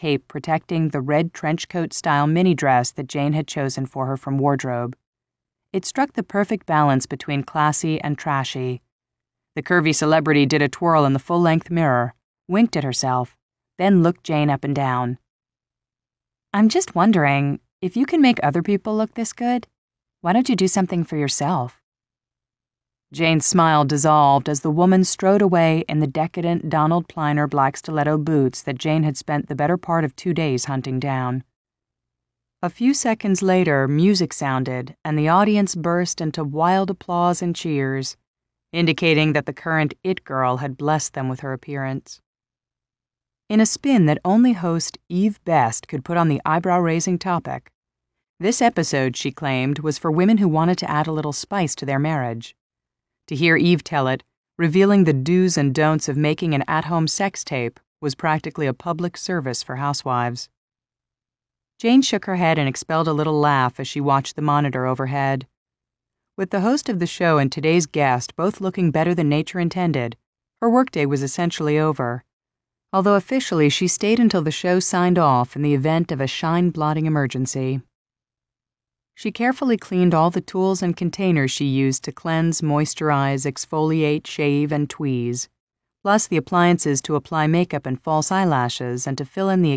cape protecting the red trench coat-style mini dress that Jane had chosen for her from wardrobe. It struck the perfect balance between classy and trashy. The curvy celebrity did a twirl in the full-length mirror, winked at herself, then looked Jane up and down. "I'm just wondering, if you can make other people look this good, why don't you do something for yourself?" Jane's smile dissolved as the woman strode away in the decadent Donald Pliner black stiletto boots that Jane had spent the better part of 2 days hunting down. A few seconds later, music sounded, and the audience burst into wild applause and cheers, indicating that the current It Girl had blessed them with her appearance. In a spin that only host Eve Best could put on the eyebrow-raising topic, this episode, she claimed, was for women who wanted to add a little spice to their marriage. To hear Eve tell it, revealing the do's and don'ts of making an at-home sex tape was practically a public service for housewives. Jane shook her head and expelled a little laugh as she watched the monitor overhead. With the host of the show and today's guest both looking better than nature intended, her workday was essentially over, although officially she stayed until the show signed off in the event of a shine-blotting emergency. She carefully cleaned all the tools and containers she used to cleanse, moisturize, exfoliate, shave, and tweeze, plus the appliances to apply makeup and false eyelashes and to fill in the